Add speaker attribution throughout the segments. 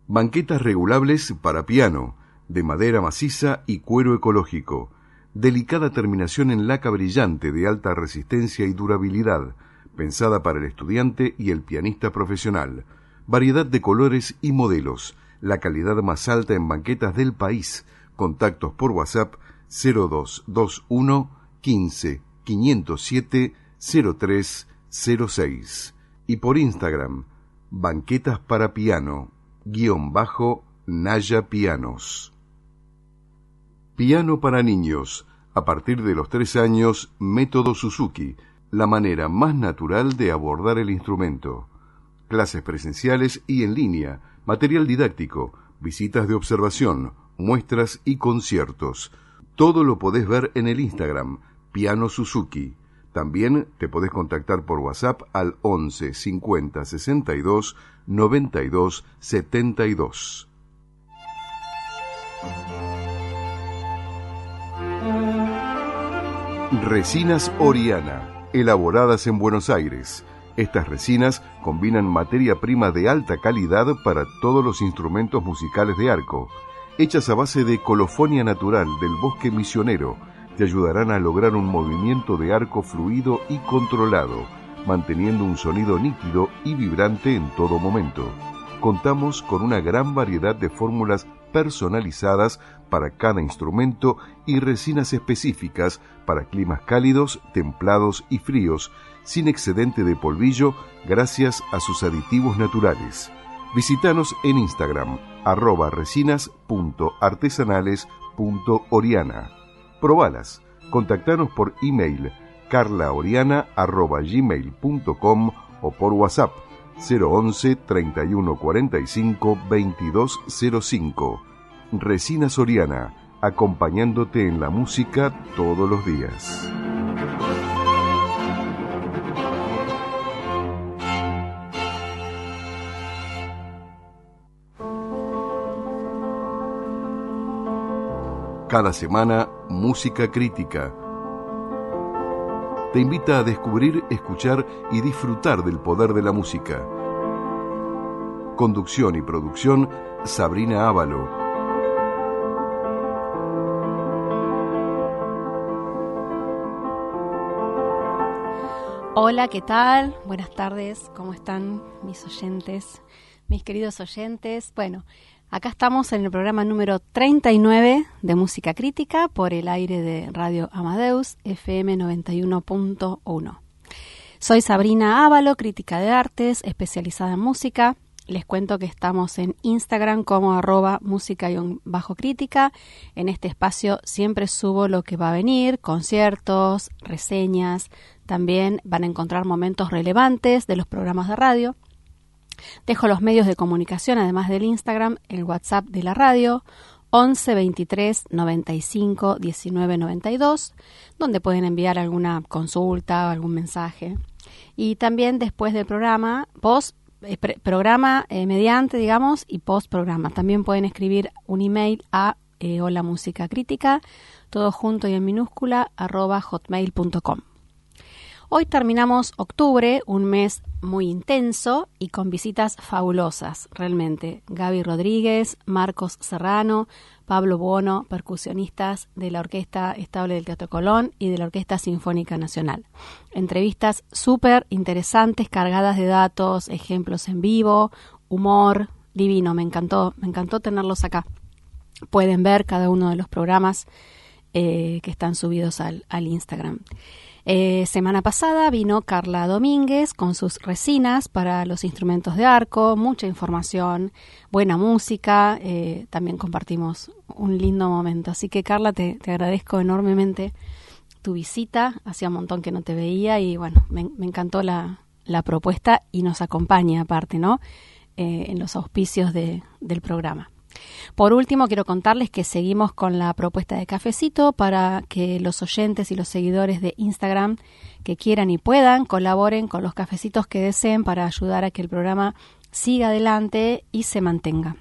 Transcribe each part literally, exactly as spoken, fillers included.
Speaker 1: Banquetas regulables para piano, de madera maciza y cuero ecológico. Delicada terminación en laca brillante de alta resistencia y durabilidad, pensada para el estudiante y el pianista profesional. Variedad de colores y modelos, la calidad más alta en banquetas del país. Contactos por WhatsApp cero dos dos uno quince quinientos siete cero tres cero seis y por Instagram banquetas para piano guión bajo Naya Pianos. Piano para niños, a partir de los tres años, método Suzuki, la manera más natural de abordar el instrumento. Clases presenciales y en línea, material didáctico, visitas de observación, muestras y conciertos. Todo lo podés ver en el Instagram, Piano Suzuki. También te podés contactar por WhatsApp al once cincuenta sesenta y dos noventa y dos setenta y dos. Resinas Oriana, elaboradas en Buenos Aires. Estas resinas combinan materia prima de alta calidad para todos los instrumentos musicales de arco. Hechas a base de colofonia natural del bosque misionero, te ayudarán a lograr un movimiento de arco fluido y controlado, manteniendo un sonido nítido y vibrante en todo momento. Contamos con una gran variedad de fórmulas personalizadas para cada instrumento y resinas específicas para climas cálidos, templados y fríos, sin excedente de polvillo gracias a sus aditivos naturales. Visítanos en Instagram, arroba resinas punto artesanales punto oriana. Probalas. Contactanos por email carlaoriana arroba gmail punto com o por WhatsApp cero once treinta y uno cuarenta y cinco veintidós cero cinco. Resinas Oriana, acompañándote en la música todos los días. Cada semana, Música Crítica. Te invita a descubrir, escuchar y disfrutar del poder de la música. Conducción y producción, Sabrina Ávalo.
Speaker 2: Hola, ¿qué tal? Buenas tardes, ¿cómo están mis oyentes, mis queridos oyentes? Bueno, acá estamos en el programa número treinta y nueve de Música Crítica por el aire de Radio Amadeus, F M noventa y uno punto uno. Soy Sabrina Ávalo, crítica de artes, especializada en música. Les cuento que estamos en Instagram como arroba música-crítica. En este espacio siempre subo lo que va a venir, conciertos, reseñas. También van a encontrar momentos relevantes de los programas de radio. Dejo los medios de comunicación, además del Instagram, el WhatsApp de la radio, once veintitrés noventa y cinco diecinueve noventa y dos, donde pueden enviar alguna consulta o algún mensaje. Y también después del programa, post eh, pre- programa eh, mediante, digamos, y post programa. También pueden escribir un email a eh, hola música crítica, todo junto y en minúscula, arroba hotmail punto com. Hoy terminamos octubre, un mes muy intenso y con visitas fabulosas, realmente. Gaby Rodríguez, Marcos Serrano, Pablo Buono, percusionistas de la Orquesta Estable del Teatro Colón y de la Orquesta Sinfónica Nacional. Entrevistas súper interesantes, cargadas de datos, ejemplos en vivo, humor, divino, me encantó, me encantó tenerlos acá. Pueden ver cada uno de los programas eh, que están subidos al, al Instagram. Eh, semana pasada vino Carla Domínguez con sus resinas para los instrumentos de arco, mucha información, buena música, eh, también compartimos un lindo momento. Así que Carla, te, te agradezco enormemente tu visita, hacía un montón que no te veía y bueno, me, me encantó la, la propuesta y nos acompaña aparte, ¿no? Eh, en los auspicios de, del programa. Por último, quiero contarles que seguimos con la propuesta de cafecito para que los oyentes y los seguidores de Instagram que quieran y puedan colaboren con los cafecitos que deseen para ayudar a que el programa siga adelante y se mantenga.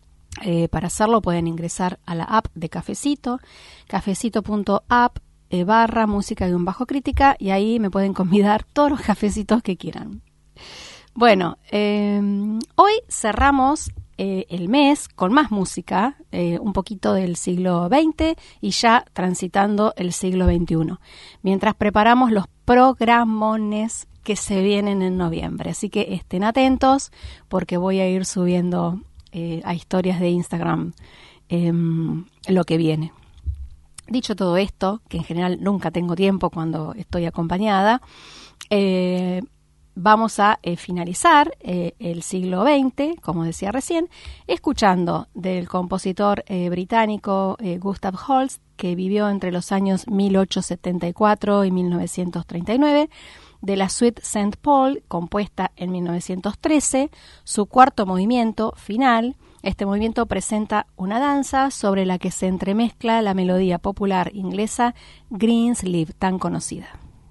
Speaker 2: Eh, para hacerlo pueden ingresar a la app de Cafecito, cafecito punto app eh, barra música y un bajo crítica y ahí me pueden convidar todos los cafecitos que quieran. Bueno, eh, hoy cerramos eh, el mes con más música, eh, un poquito del siglo veinte y ya transitando el siglo veintiuno, mientras preparamos los programones que se vienen en noviembre. Así que estén atentos porque voy a ir subiendo eh, a historias de Instagram eh, lo que viene. Dicho todo esto, que en general nunca tengo tiempo cuando estoy acompañada, eh, vamos a eh, finalizar eh, el siglo veinte, como decía recién, escuchando del compositor eh, británico eh, Gustav Holst, que vivió entre los años mil ochocientos setenta y cuatro y mil novecientos treinta y nueve, de la Suite Saint Paul, compuesta en mil novecientos trece, su cuarto movimiento final. Este movimiento presenta una danza sobre la que se entremezcla la melodía popular inglesa Greensleeve, tan conocida.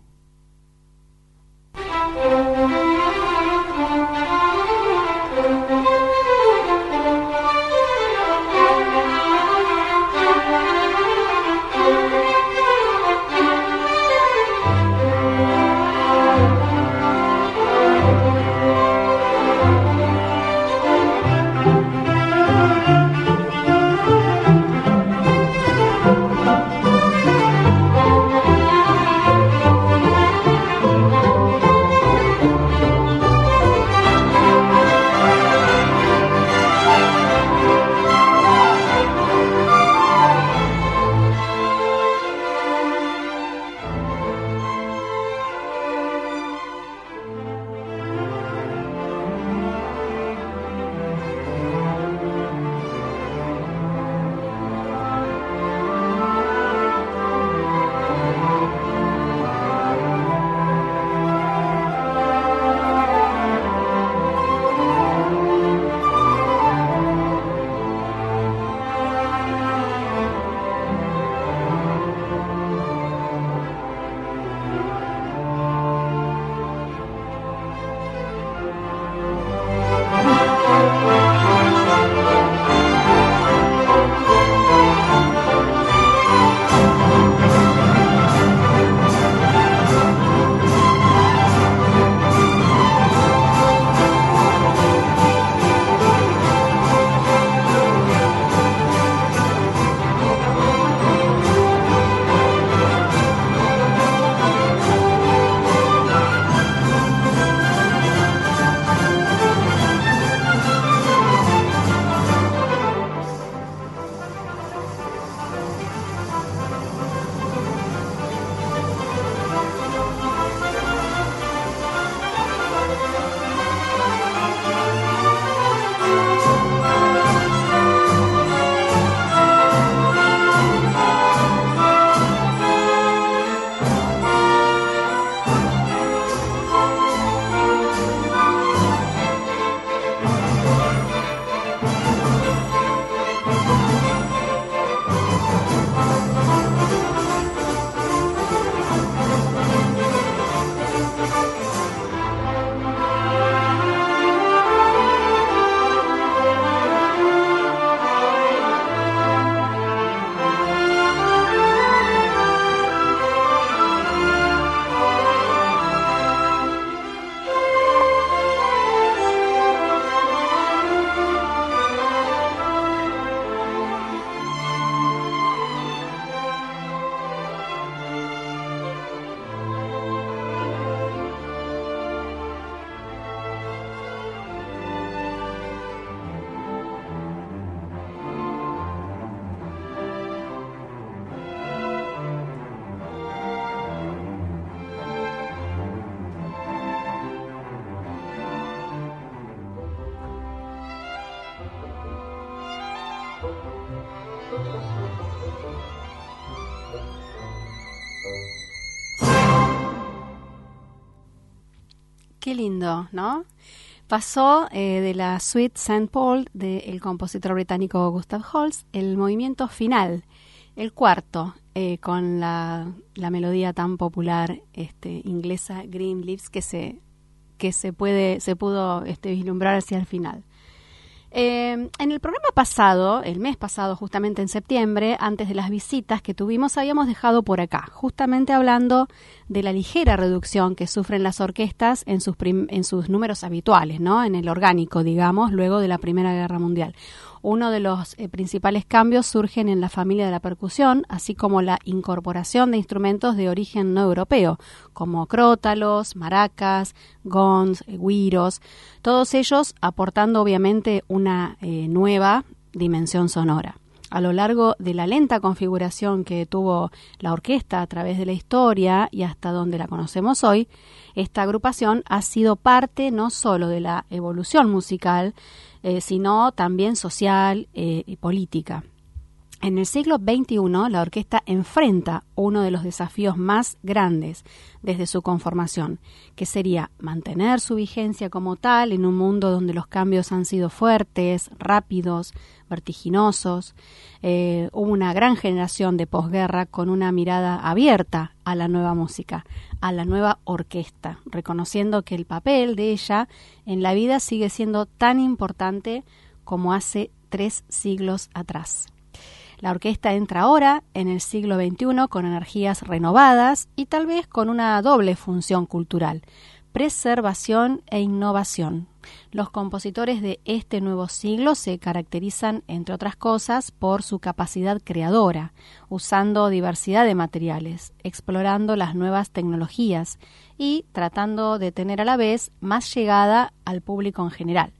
Speaker 2: Qué lindo, ¿no? Pasó eh, de la Suite Saint Paul del compositor británico Gustav Holst, el movimiento final, el cuarto, eh, con la, la melodía tan popular este, inglesa Green Leaves que se que se puede se pudo este, vislumbrar hacia el final. Eh, en el programa pasado, el mes pasado, justamente en septiembre, antes de las visitas que tuvimos, habíamos dejado por acá, justamente hablando de la ligera reducción que sufren las orquestas en sus, prim- en sus números habituales, ¿no? En el orgánico, digamos, luego de la Primera Guerra Mundial. Uno de los eh, principales cambios surgen en la familia de la percusión, así como la incorporación de instrumentos de origen no europeo, como crótalos, maracas, gons, eh, güiros, todos ellos aportando obviamente una eh, nueva dimensión sonora. A lo largo de la lenta configuración que tuvo la orquesta a través de la historia y hasta donde la conocemos hoy, esta agrupación ha sido parte no solo de la evolución musical, eh, sino también social eh, y política. En el siglo veintiuno, la orquesta enfrenta uno de los desafíos más grandes desde su conformación, que sería mantener su vigencia como tal en un mundo donde los cambios han sido fuertes, rápidos, vertiginosos. Eh, hubo una gran generación de posguerra con una mirada abierta a la nueva música, a la nueva orquesta, reconociendo que el papel de ella en la vida sigue siendo tan importante como hace tres siglos atrás. La orquesta entra ahora, en el siglo veintiuno, con energías renovadas y tal vez con una doble función cultural, preservación e innovación. Los compositores de este nuevo siglo se caracterizan, entre otras cosas, por su capacidad creadora, usando diversidad de materiales, explorando las nuevas tecnologías y tratando de tener a la vez más llegada al público en general.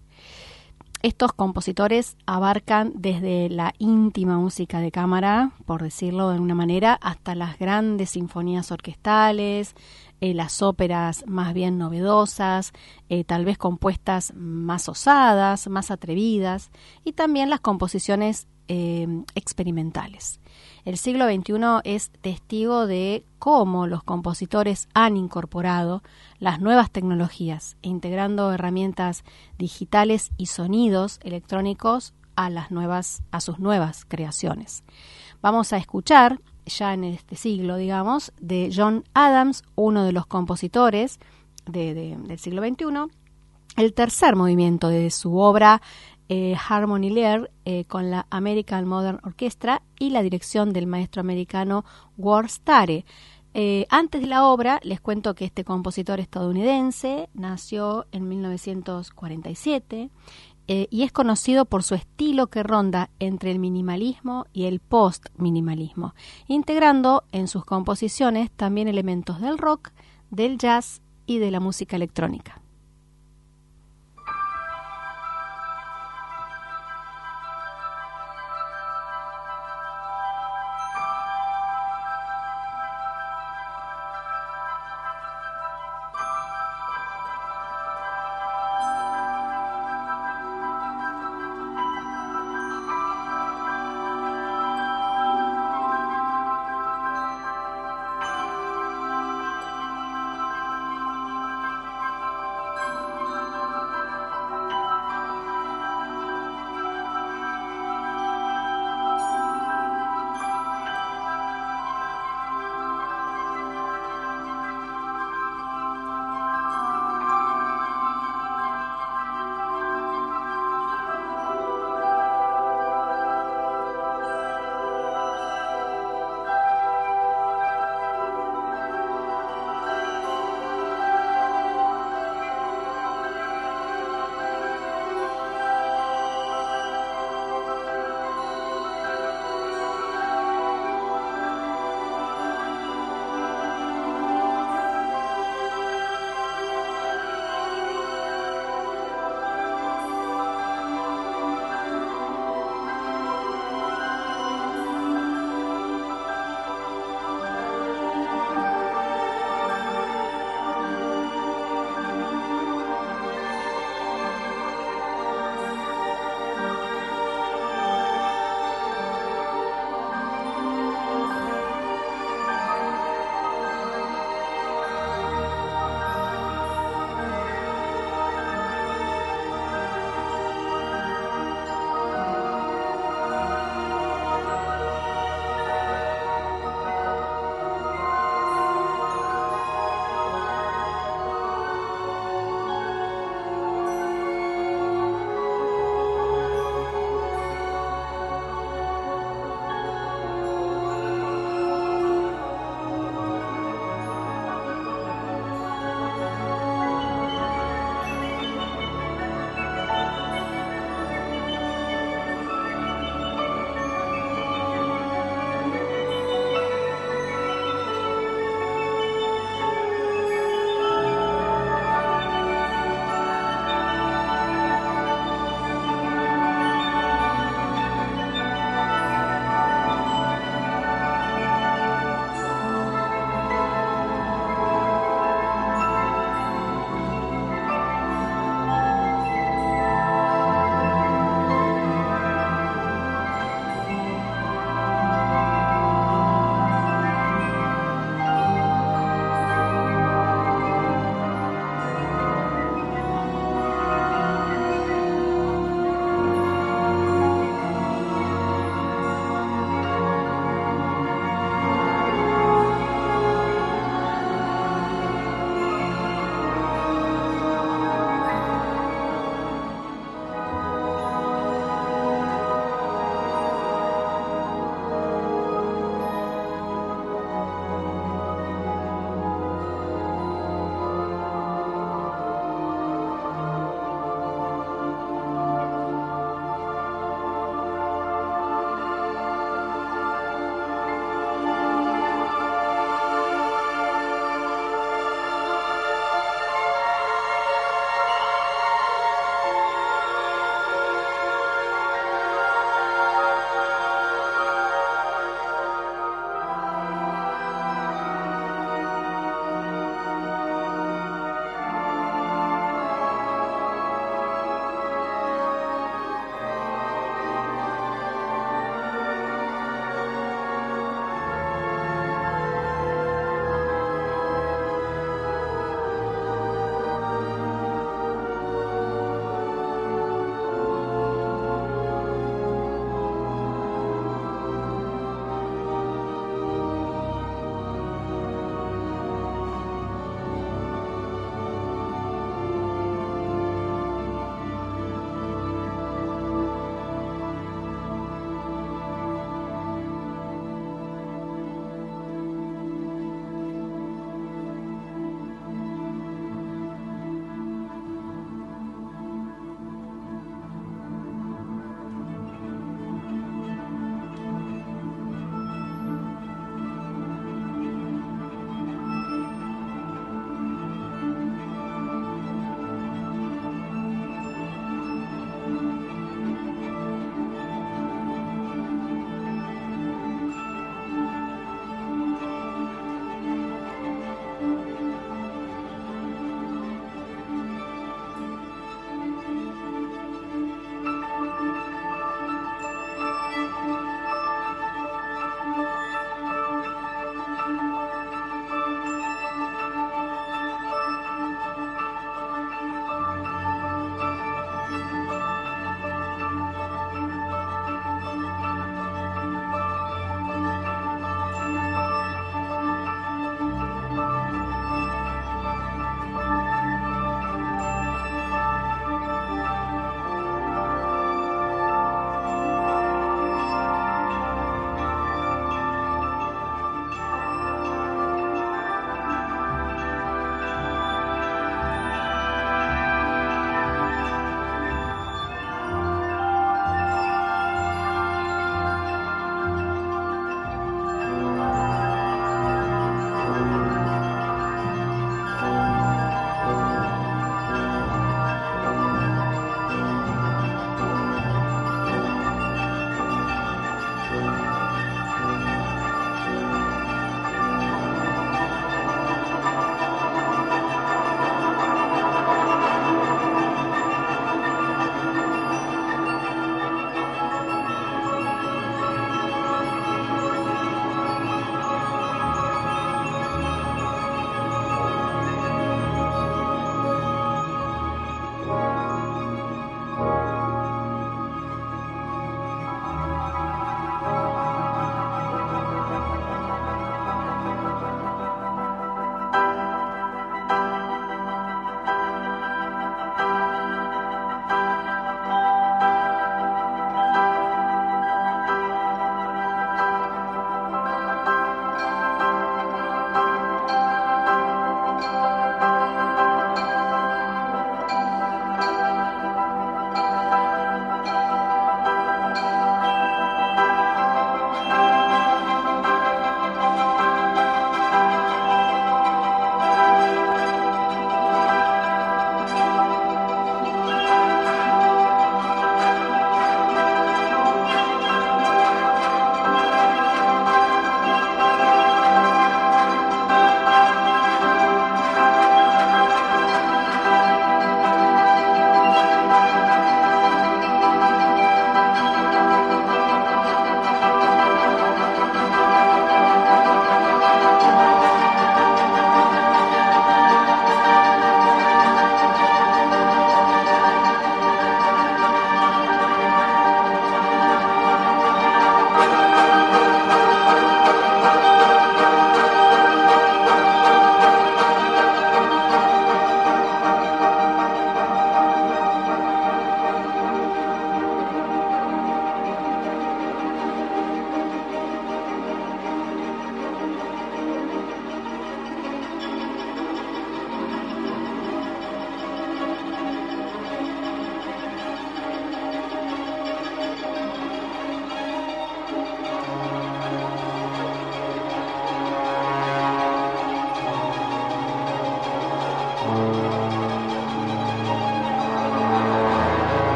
Speaker 2: Estos compositores abarcan desde la íntima música de cámara, por decirlo de alguna manera, hasta las grandes sinfonías orquestales, eh, las óperas más bien novedosas, eh, tal vez compuestas más osadas, más atrevidas, y también las composiciones eh, experimentales. El siglo veintiuno es testigo de cómo los compositores han incorporado las nuevas tecnologías, integrando herramientas digitales y sonidos electrónicos a las nuevas, a sus nuevas creaciones. Vamos a escuchar, ya en este siglo, digamos, de John Adams, uno de los compositores de, de, del siglo veintiuno, el tercer movimiento de su obra Eh, Harmony Lear eh, con la American Modern Orchestra y la dirección del maestro americano Ward Stare. Eh, antes de la obra, les cuento que este compositor estadounidense nació en mil novecientos cuarenta y siete eh, y es conocido por su estilo que ronda entre el minimalismo y el post-minimalismo, integrando en sus composiciones también elementos del rock, del jazz y de la música electrónica.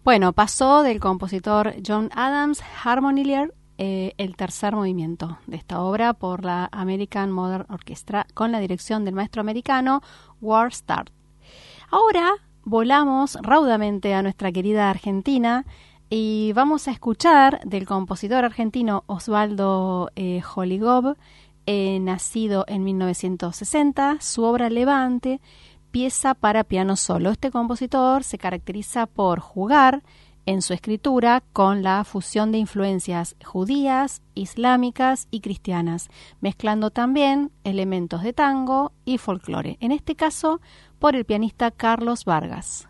Speaker 2: Bueno, pasó del compositor John Adams Harmonier eh, el tercer movimiento de esta obra por la American Modern Orchestra con la dirección del maestro americano Ward Starr. Ahora volamos raudamente a nuestra querida Argentina y vamos a escuchar del compositor argentino Osvaldo eh, Hollygob, eh, nacido en mil novecientos sesenta, su obra Levante, pieza para piano solo. Este compositor se caracteriza por jugar en su escritura con la fusión de influencias judías, islámicas y cristianas, mezclando también elementos de tango y folclore, en este caso por el pianista Carlos Vargas.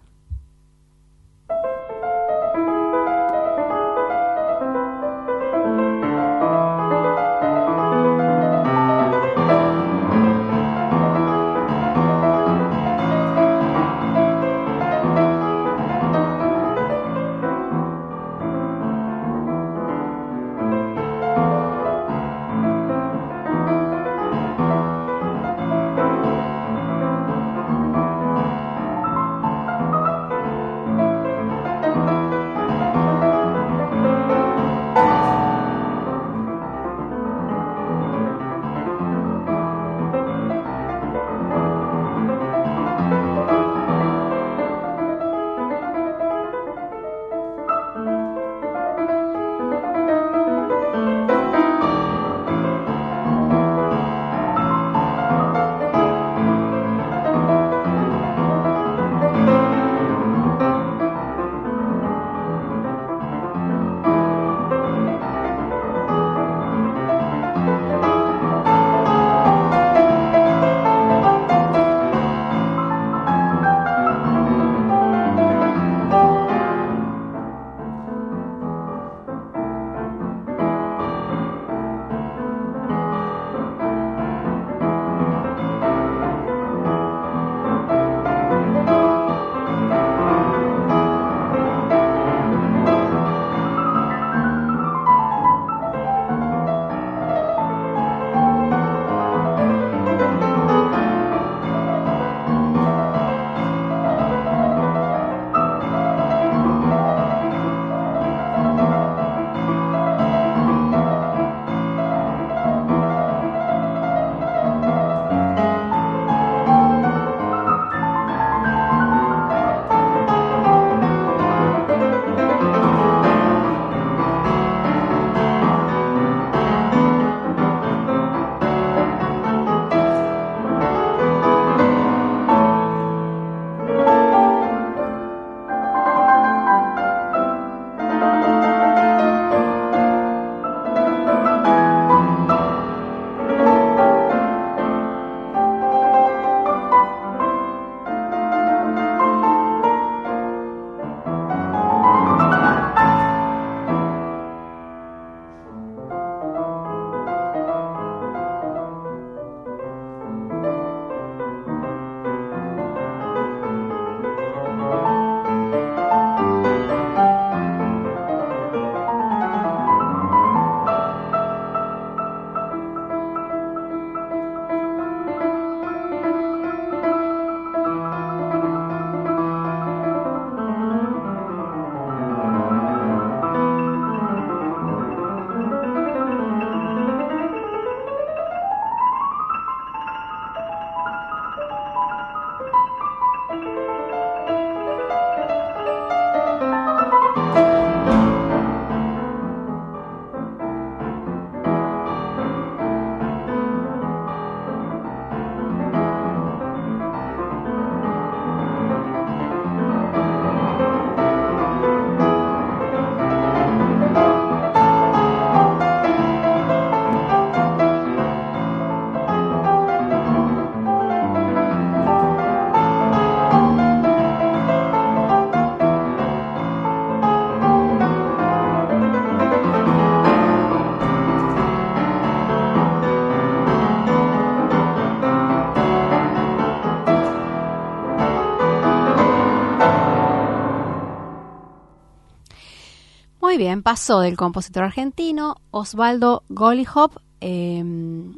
Speaker 2: Muy bien, pasó del compositor argentino Osvaldo Hollygob, eh,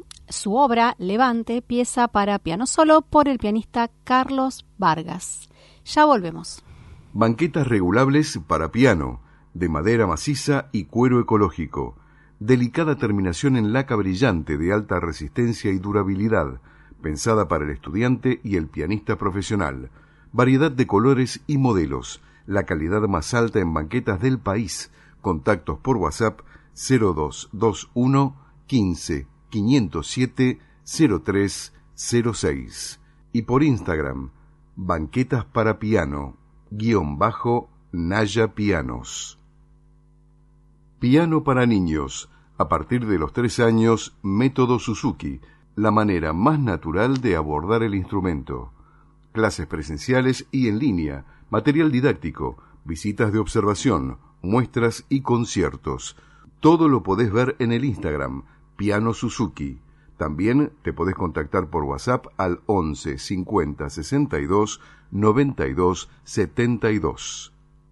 Speaker 2: su obra Levante, pieza para piano solo por el pianista Carlos Vargas. Ya volvemos.
Speaker 1: Banquetas regulables para piano, de madera maciza y cuero ecológico. Delicada terminación en laca brillante de alta resistencia y durabilidad, pensada para el estudiante y el pianista profesional. Variedad de colores y modelos, la calidad más alta en banquetas del país. Contactos por WhatsApp cero dos dos uno quince quinientos siete cero tres cero seis y por Instagram banquetas para piano guión bajo Naya Pianos. Piano para niños, a partir de los tres años, método Suzuki, la manera más natural de abordar el instrumento. Clases presenciales y en línea, material didáctico, visitas de observación, muestras y conciertos. Todo lo podés ver en el Instagram, Piano Suzuki. También te podés contactar por WhatsApp al once cincuenta sesenta y dos noventa y dos setenta y dos.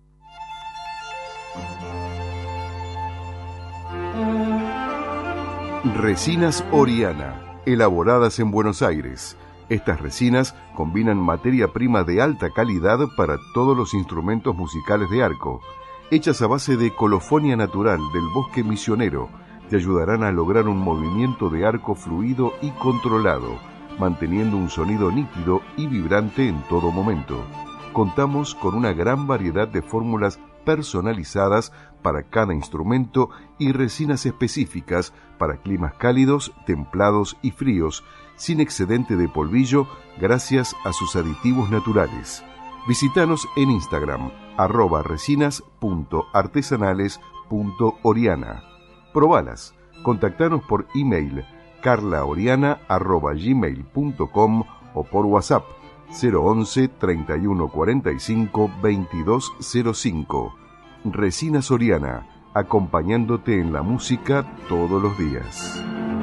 Speaker 1: Resinas Oriana, elaboradas en Buenos Aires. Estas resinas combinan materia prima de alta calidad para todos los instrumentos musicales de arco. Hechas a base de colofonia natural del bosque misionero, te ayudarán a lograr un movimiento de arco fluido y controlado, manteniendo un sonido nítido y vibrante en todo momento. Contamos con una gran variedad de fórmulas personalizadas para cada instrumento y resinas específicas para climas cálidos, templados y fríos, sin excedente de polvillo gracias a sus aditivos naturales. Visítanos en Instagram, arroba resinas punto artesanales punto oriana. Probalas. Contactanos por email carlaoriana arroba gmail punto com o por WhatsApp cero once treinta y uno cuarenta y cinco veintidós cero cinco. Resinas Oriana, acompañándote en la música todos los días.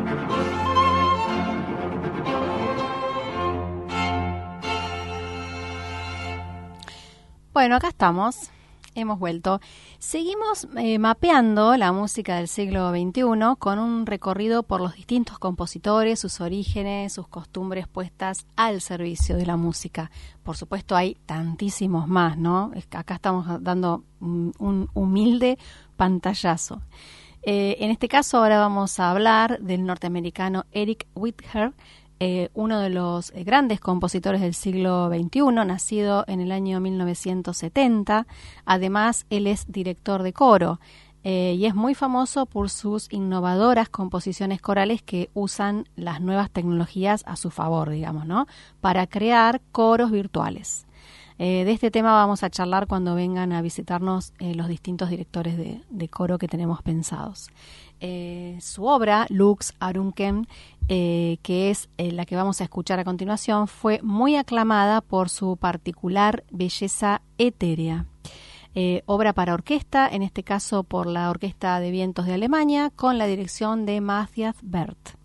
Speaker 2: Bueno, acá estamos, hemos vuelto. Seguimos eh, mapeando la música del siglo veintiuno con un recorrido por los distintos compositores, sus orígenes, sus costumbres puestas al servicio de la música. Por supuesto hay tantísimos más, ¿no? Acá estamos dando un, un humilde pantallazo. Eh, en este caso ahora vamos a hablar del norteamericano Eric Whither, Eh, uno de los eh, grandes compositores del siglo veintiuno, nacido en el año mil novecientos setenta. Además, él es director de coro eh, y es muy famoso por sus innovadoras composiciones corales que usan las nuevas tecnologías a su favor, digamos, ¿no? Para crear coros virtuales. Eh, de este tema vamos a charlar cuando vengan a visitarnos eh, los distintos directores de, de coro que tenemos pensados. Eh, su obra, Lux Aurunchem, eh, que es eh, la que vamos a escuchar a continuación, fue muy aclamada por su particular belleza etérea. Eh, obra para orquesta, en este caso por la Orquesta de Vientos de Alemania, con la dirección de Matthias Berth.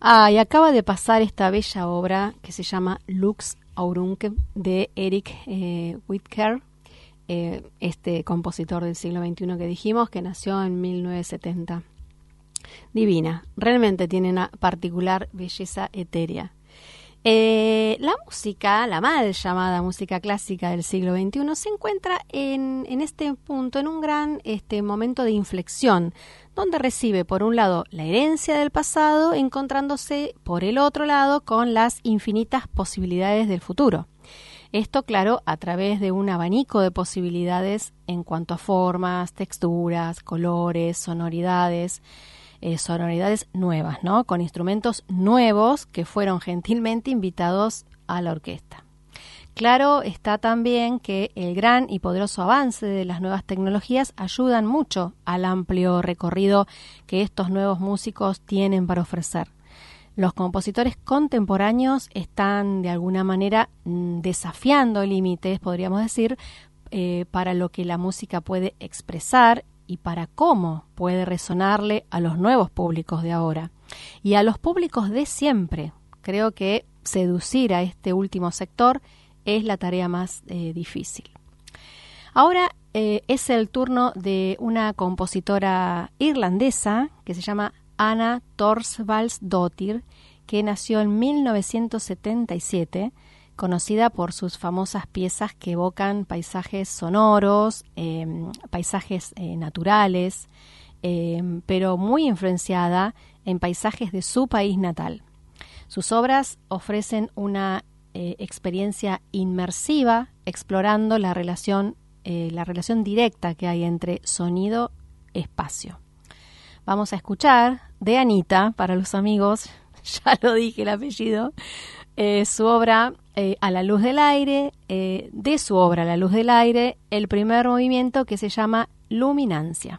Speaker 2: Ah, y acaba de pasar esta bella obra que se llama Lux Auruncke de Eric eh, Whitker, eh, este compositor del siglo veintiuno que dijimos, que nació en mil novecientos setenta. Divina, realmente tiene una particular belleza etérea. Eh, la música, la mal llamada música clásica del siglo veintiuno, se encuentra en, en este punto, en un gran este, momento de inflexión, donde recibe por un lado la herencia del pasado, encontrándose por el otro lado con las infinitas posibilidades del futuro. Esto, claro, a través de un abanico de posibilidades en cuanto a formas, texturas, colores, sonoridades, Eh, sonoridades nuevas, ¿no? Con instrumentos nuevos que fueron gentilmente invitados a la orquesta. Claro está también que el gran y poderoso avance de las nuevas tecnologías ayudan mucho al amplio recorrido que estos nuevos músicos tienen para ofrecer. Los compositores contemporáneos están de alguna manera desafiando límites, podríamos decir, eh, para lo que la música puede expresar y para cómo puede resonarle a los nuevos públicos de ahora y a los públicos de siempre. Creo que seducir a este último sector es la tarea más eh, difícil. Ahora eh, es el turno de una compositora irlandesa que se llama Anna Thorsvaldsdóttir, que nació en mil novecientos setenta y siete, conocida por sus famosas piezas que evocan paisajes sonoros, eh, paisajes eh, naturales, eh, pero muy influenciada en paisajes de su país natal. Sus obras ofrecen una eh, experiencia inmersiva, explorando la relación, eh, la relación directa que hay entre sonido y espacio. Vamos a escuchar de Anita, para los amigos, ya lo dije el apellido, eh, su obra eh, A la luz del aire, eh, de su obra A la luz del aire, el primer movimiento que se llama Luminancia.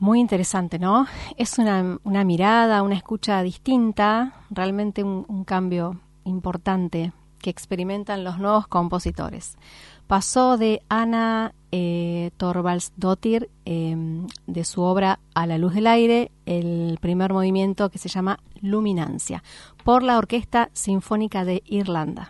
Speaker 2: Muy interesante, ¿no? Es una, una mirada, una escucha distinta, realmente un, un cambio importante que experimentan los nuevos compositores. Pasó de Ana eh, Thorvaldsdottir, eh, de su obra A la luz del aire, el primer movimiento que se llama Luminancia, por la Orquesta Sinfónica de Irlanda.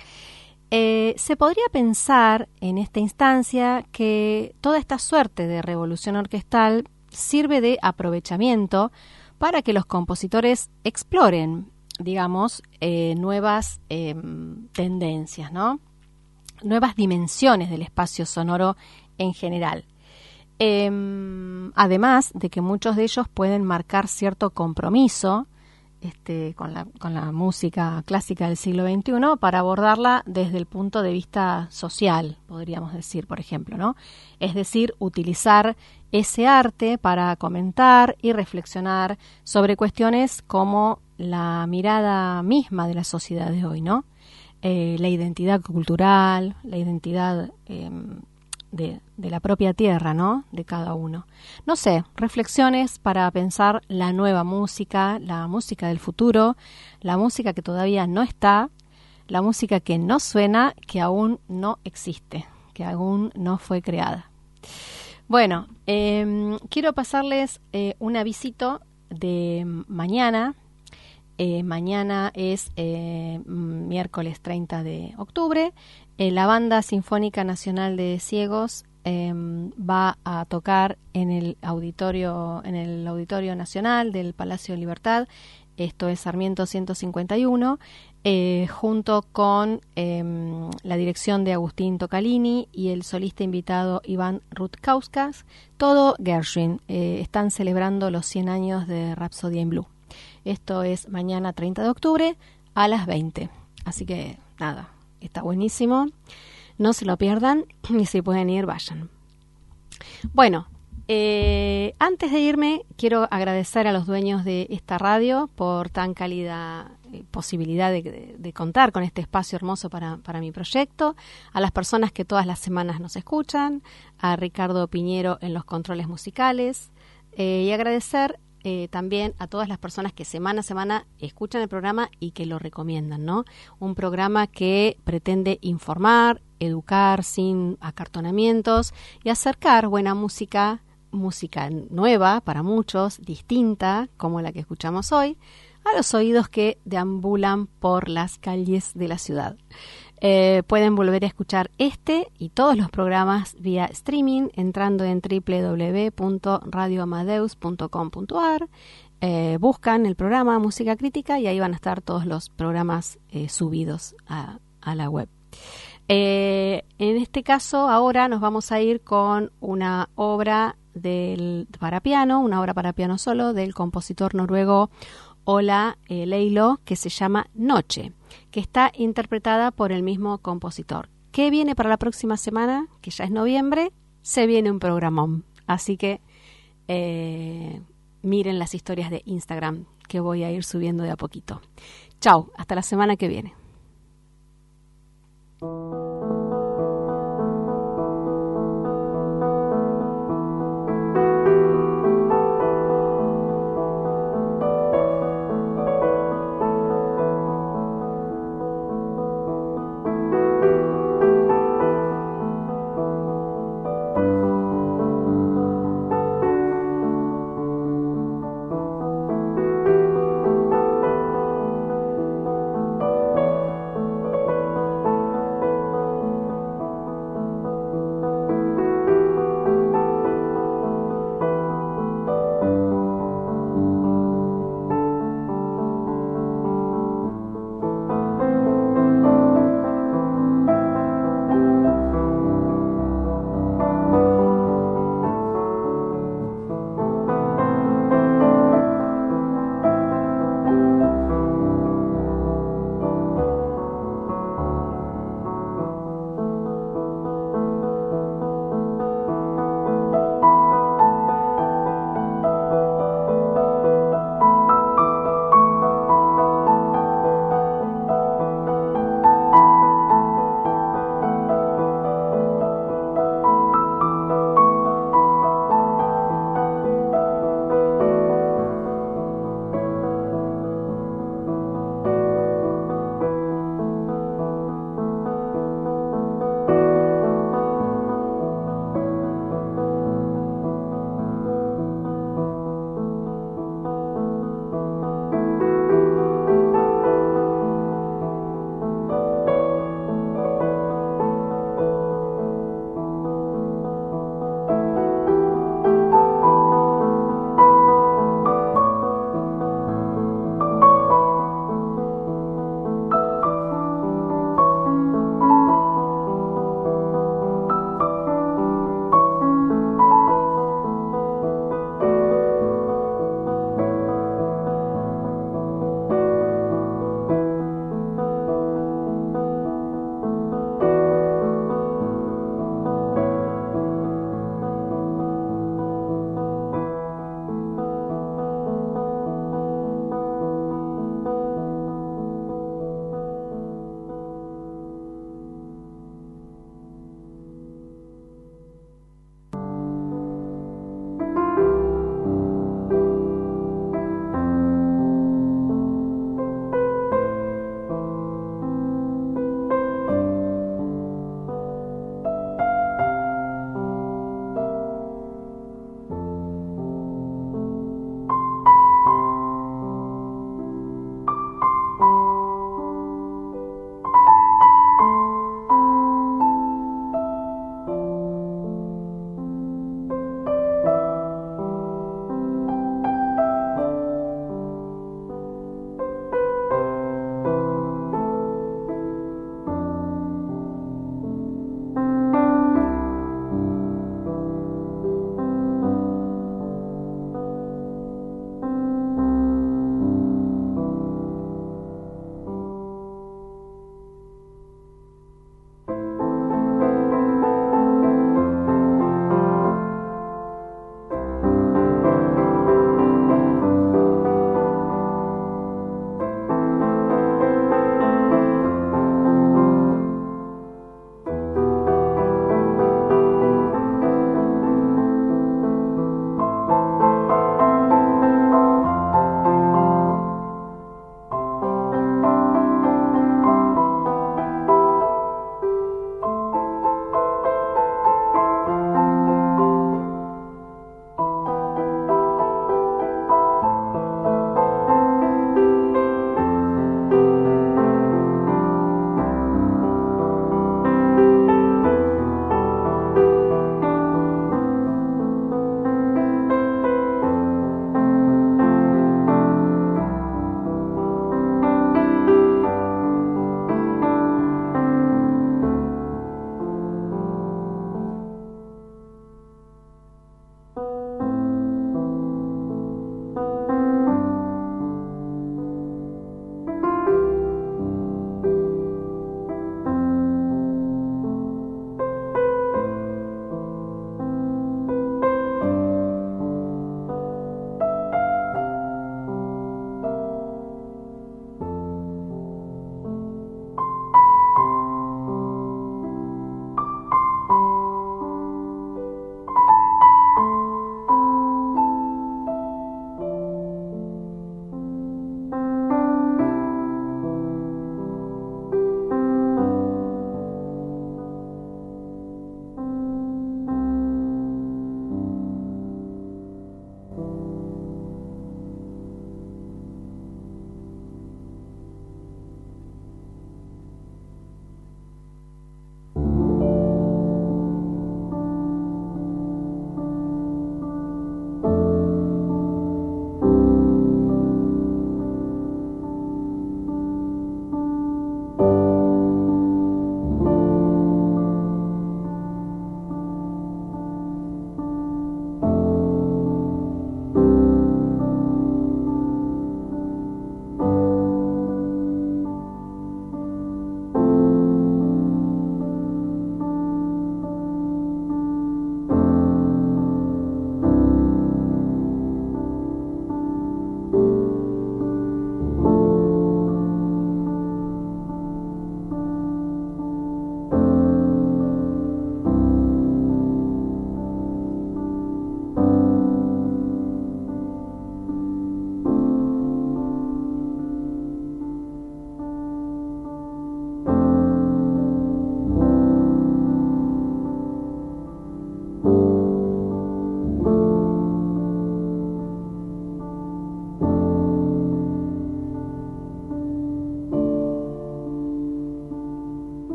Speaker 2: Eh, se podría pensar en esta instancia que toda esta suerte de revolución orquestal sirve de aprovechamiento para que los compositores exploren, digamos, eh, nuevas eh, tendencias, ¿no? Nuevas dimensiones del espacio sonoro en general. Eh, además de que muchos de ellos pueden marcar cierto compromiso este, con, la, con la música clásica del siglo veintiuno para abordarla desde el punto de vista social, podríamos decir, por ejemplo, ¿no? Es decir, utilizar ese arte para comentar y reflexionar sobre cuestiones como la mirada misma de la sociedad de hoy, ¿no? Eh, la identidad cultural, la identidad eh, de, de la propia tierra, ¿no? De cada uno. No sé, reflexiones para pensar la nueva música, la música del futuro, la música que todavía no está, la música que no suena, que aún no existe, que aún no fue creada. Bueno, eh, quiero pasarles eh, un avisito de mañana. Eh, mañana es eh, miércoles treinta de octubre. Eh, la Banda Sinfónica Nacional de Ciegos eh, va a tocar en el auditorio, en el Auditorio Nacional del Palacio de Libertad. Esto es Sarmiento ciento cincuenta y uno, eh, junto con eh, la dirección de Agustín Tocalini y el solista invitado Iván Rutkauskas, todo Gershwin. Eh, están celebrando los cien años de Rhapsody in Blue. Esto es mañana treinta de octubre a las veinte. Así que nada, está buenísimo. No se lo pierdan y si pueden ir, vayan. Bueno, eh, antes de irme, quiero agradecer a los dueños de esta radio por tan cálida eh, posibilidad de, de, de contar con este espacio hermoso para, para mi proyecto, a las personas que todas las semanas nos escuchan, a Ricardo Piñero en los controles musicales, eh, y agradecer Eh, también a todas las personas que semana a semana escuchan el programa y que lo recomiendan, ¿no? Un programa que pretende informar, educar sin acartonamientos y acercar buena música, música nueva para muchos, distinta, como la que escuchamos hoy, a los oídos que deambulan por las calles de la ciudad. Eh, pueden volver a escuchar este y todos los programas vía streaming entrando en doble u doble u doble u punto radio amadeus punto com punto a r. Eh, buscan el programa Música Crítica y ahí van a estar todos los programas eh, subidos a, a la web. Eh, en este caso, ahora nos vamos a ir con una obra del, para piano, una obra para piano solo del compositor noruego Ola eh, Leilo, que se llama Noche, que está interpretada por el mismo compositor. ¿Qué viene para la próxima semana? Que ya es noviembre, se viene un programón. Así que eh, miren las historias de Instagram que voy a ir subiendo de a poquito. Chau, hasta la semana que viene.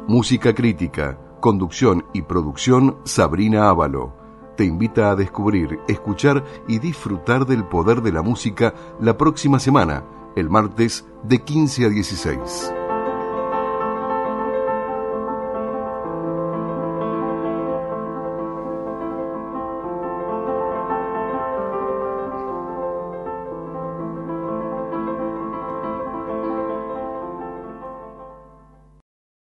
Speaker 1: Música Crítica, conducción y producción Sabrina Ávalo. Te invita a descubrir, escuchar y disfrutar del poder de la música la próxima semana, el martes de quince a dieciséis.